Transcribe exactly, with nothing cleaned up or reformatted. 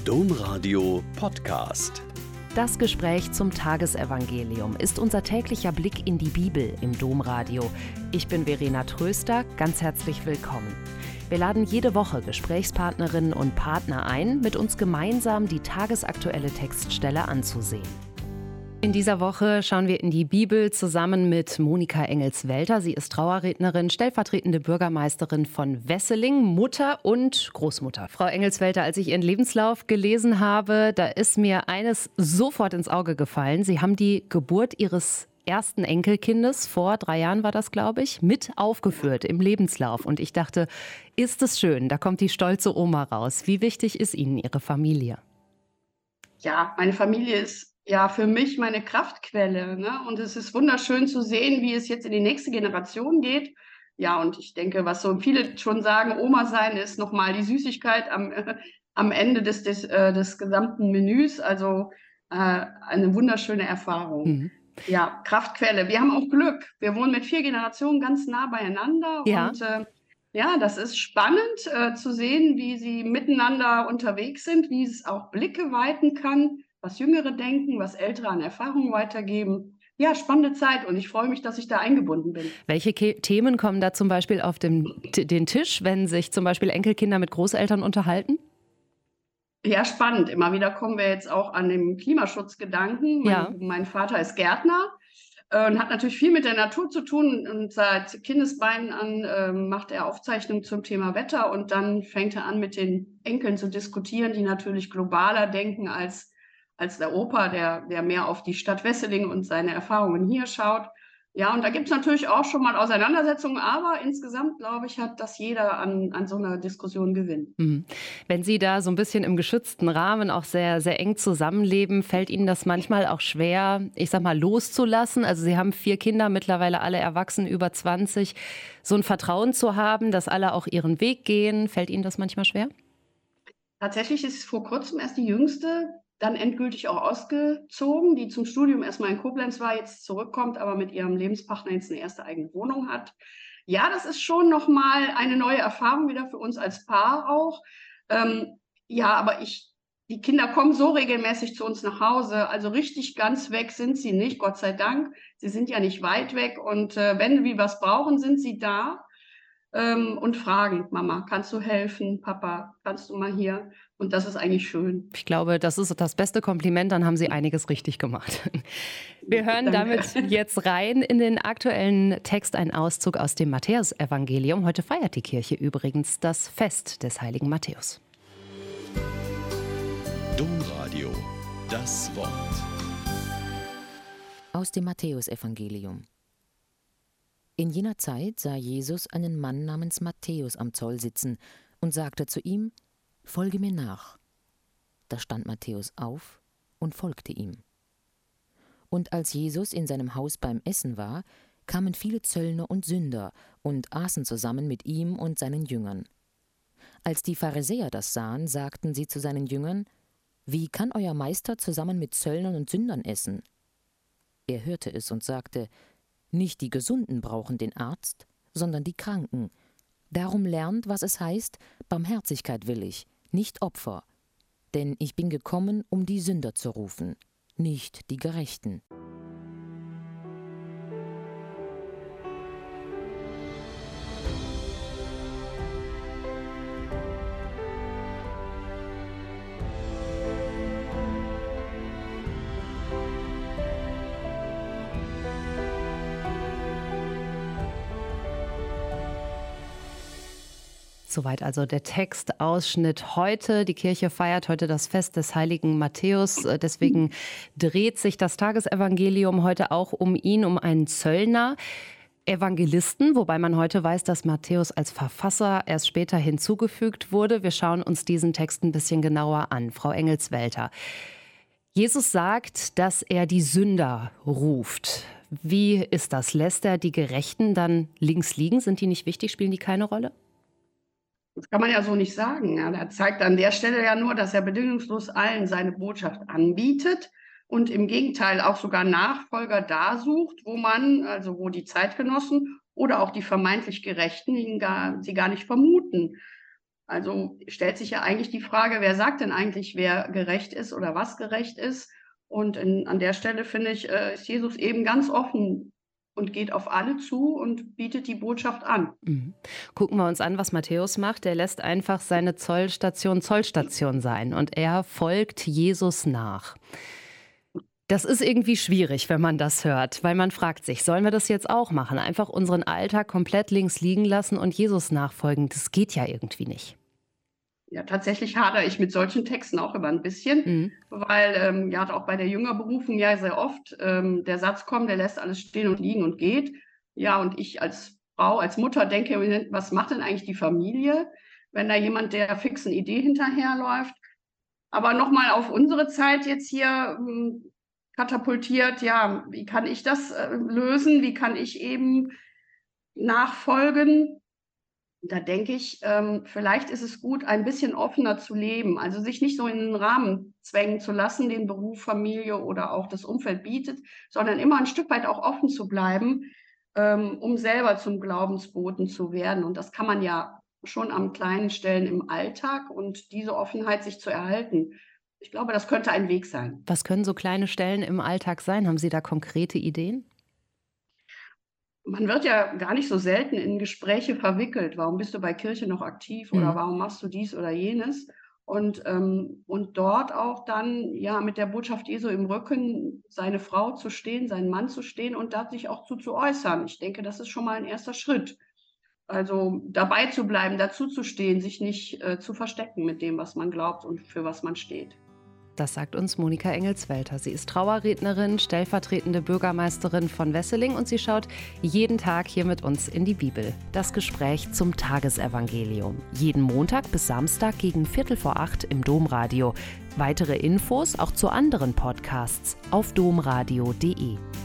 Domradio Podcast. Das Gespräch zum Tagesevangelium ist unser täglicher Blick in die Bibel im Domradio. Ich bin Verena Tröster, ganz herzlich willkommen. Wir laden jede Woche Gesprächspartnerinnen und Partner ein, mit uns gemeinsam die tagesaktuelle Textstelle anzusehen. In dieser Woche schauen wir in die Bibel zusammen mit Monika Engels-Welter. Sie ist Trauerrednerin, stellvertretende Bürgermeisterin von Wesseling, Mutter und Großmutter. Frau Engels-Welter, als ich Ihren Lebenslauf gelesen habe, da ist mir eines sofort ins Auge gefallen. Sie haben die Geburt Ihres ersten Enkelkindes, vor drei Jahren war das, glaube ich, mit aufgeführt im Lebenslauf. Und ich dachte, ist es schön, da kommt die stolze Oma raus. Wie wichtig ist Ihnen Ihre Familie? Ja, meine Familie ist ja für mich meine Kraftquelle, ne? Und es ist wunderschön zu sehen, wie es jetzt in die nächste Generation geht. Ja, und ich denke, was so viele schon sagen, Oma sein ist nochmal die Süßigkeit am, äh, am Ende des, des, äh, des gesamten Menüs. Also äh, eine wunderschöne Erfahrung. Mhm. Ja, Kraftquelle. Wir haben auch Glück. Wir wohnen mit vier Generationen ganz nah beieinander. Ja. Und äh, ja, das ist spannend äh, zu sehen, wie sie miteinander unterwegs sind, wie es auch Blicke weiten kann, was Jüngere denken, was Ältere an Erfahrungen weitergeben. Ja, spannende Zeit und ich freue mich, dass ich da eingebunden bin. Welche Ke- Themen kommen da zum Beispiel auf dem, t- den Tisch, wenn sich zum Beispiel Enkelkinder mit Großeltern unterhalten? Ja, spannend. Immer wieder kommen wir jetzt auch an den Klimaschutzgedanken. Mein, Ja. mein Vater ist Gärtner äh, und hat natürlich viel mit der Natur zu tun. Und seit Kindesbeinen an äh, macht er Aufzeichnungen zum Thema Wetter. Und dann fängt er an, mit den Enkeln zu diskutieren, die natürlich globaler denken als, als der Opa, der, der mehr auf die Stadt Wesseling und seine Erfahrungen hier schaut. Ja, und da gibt es natürlich auch schon mal Auseinandersetzungen, aber insgesamt, glaube ich, hat das jeder an, an so einer Diskussion gewinnt. Mhm. Wenn Sie da so ein bisschen im geschützten Rahmen auch sehr, sehr eng zusammenleben, fällt Ihnen das manchmal auch schwer, ich sag mal, loszulassen? Also Sie haben vier Kinder, mittlerweile alle erwachsen, über zwanzig. So ein Vertrauen zu haben, dass alle auch ihren Weg gehen, fällt Ihnen das manchmal schwer? Tatsächlich ist vor kurzem erst die Jüngste dann endgültig auch ausgezogen, die zum Studium erstmal in Koblenz war, jetzt zurückkommt, aber mit ihrem Lebenspartner jetzt eine erste eigene Wohnung hat. Ja, das ist schon nochmal eine neue Erfahrung wieder für uns als Paar auch. Ähm, ja, aber ich, die Kinder kommen so regelmäßig zu uns nach Hause, also richtig ganz weg sind sie nicht, Gott sei Dank. Sie sind ja nicht weit weg und äh, wenn wir was brauchen, sind sie da. Ähm, und fragen, Mama, kannst du helfen? Papa, kannst du mal hier? Und das ist eigentlich schön. Ich glaube, das ist das beste Kompliment, dann haben Sie einiges richtig gemacht. Wir hören Danke. damit jetzt rein in den aktuellen Text, einen Auszug aus dem Matthäusevangelium. Heute feiert die Kirche übrigens das Fest des heiligen Matthäus. Domradio, das Wort. Aus dem Matthäusevangelium. In jener Zeit sah Jesus einen Mann namens Matthäus am Zoll sitzen und sagte zu ihm: »Folge mir nach.« Da stand Matthäus auf und folgte ihm. Und als Jesus in seinem Haus beim Essen war, kamen viele Zöllner und Sünder und aßen zusammen mit ihm und seinen Jüngern. Als die Pharisäer das sahen, sagten sie zu seinen Jüngern: »Wie kann euer Meister zusammen mit Zöllnern und Sündern essen?« Er hörte es und sagte: »Nicht die Gesunden brauchen den Arzt, sondern die Kranken. Darum lernt, was es heißt, Barmherzigkeit will ich, nicht Opfer. Denn ich bin gekommen, um die Sünder zu rufen, nicht die Gerechten.« Soweit also der Textausschnitt heute. Die Kirche feiert heute das Fest des heiligen Matthäus. Deswegen dreht sich das Tagesevangelium heute auch um ihn, um einen Zöllner. Evangelisten, wobei man heute weiß, dass Matthäus als Verfasser erst später hinzugefügt wurde. Wir schauen uns diesen Text ein bisschen genauer an. Frau Engels-Welter. Jesus sagt, dass er die Sünder ruft. Wie ist das? Lässt er die Gerechten dann links liegen? Sind die nicht wichtig? Spielen die keine Rolle? Das kann man ja so nicht sagen. Ja, er zeigt an der Stelle ja nur, dass er bedingungslos allen seine Botschaft anbietet und im Gegenteil auch sogar Nachfolger da sucht, wo man, also wo die Zeitgenossen oder auch die vermeintlich Gerechten ihn gar, sie gar nicht vermuten. Also stellt sich ja eigentlich die Frage, wer sagt denn eigentlich, wer gerecht ist oder was gerecht ist? Und in, an der Stelle, finde ich, äh, ist Jesus eben ganz offen und geht auf alle zu und bietet die Botschaft an. Mhm. Gucken wir uns an, was Matthäus macht. Er lässt einfach seine Zollstation Zollstation sein und er folgt Jesus nach. Das ist irgendwie schwierig, wenn man das hört, weil man fragt sich, sollen wir das jetzt auch machen? Einfach unseren Alltag komplett links liegen lassen und Jesus nachfolgen? Das geht ja irgendwie nicht. Ja, tatsächlich hadere ich mit solchen Texten auch immer ein bisschen, Mhm. weil ähm, ja auch bei der Jüngerberufung ja sehr oft ähm, der Satz kommt, der lässt alles stehen und liegen und geht. Ja, und ich als Frau, als Mutter denke, was macht denn eigentlich die Familie, wenn da jemand der fixen Idee hinterherläuft? Aber nochmal auf unsere Zeit jetzt hier ähm, katapultiert, ja, wie kann ich das äh, lösen? Wie kann ich eben nachfolgen? Da denke ich, ähm, vielleicht ist es gut, ein bisschen offener zu leben, also sich nicht so in einen Rahmen zwängen zu lassen, den Beruf, Familie oder auch das Umfeld bietet, sondern immer ein Stück weit auch offen zu bleiben, ähm, um selber zum Glaubensboten zu werden. Und das kann man ja schon an kleinen Stellen im Alltag und diese Offenheit sich zu erhalten. Ich glaube, das könnte ein Weg sein. Was können so kleine Stellen im Alltag sein? Haben Sie da konkrete Ideen? Man wird ja gar nicht so selten in Gespräche verwickelt. Warum bist du bei Kirche noch aktiv oder Mhm. warum machst du dies oder jenes? Und, ähm, und dort auch dann ja mit der Botschaft Jesu im Rücken seine Frau zu stehen, seinen Mann zu stehen und da sich auch zu, zu äußern. Ich denke, das ist schon mal ein erster Schritt. Also dabei zu bleiben, dazu zu stehen, sich nicht äh, zu verstecken mit dem, was man glaubt und für was man steht. Das sagt uns Monika Engelswälter. Sie ist Trauerrednerin, stellvertretende Bürgermeisterin von Wesseling und sie schaut jeden Tag hier mit uns in die Bibel. Das Gespräch zum Tagesevangelium. Jeden Montag bis Samstag gegen Viertel vor acht im Domradio. Weitere Infos auch zu anderen Podcasts auf domradio punkt de.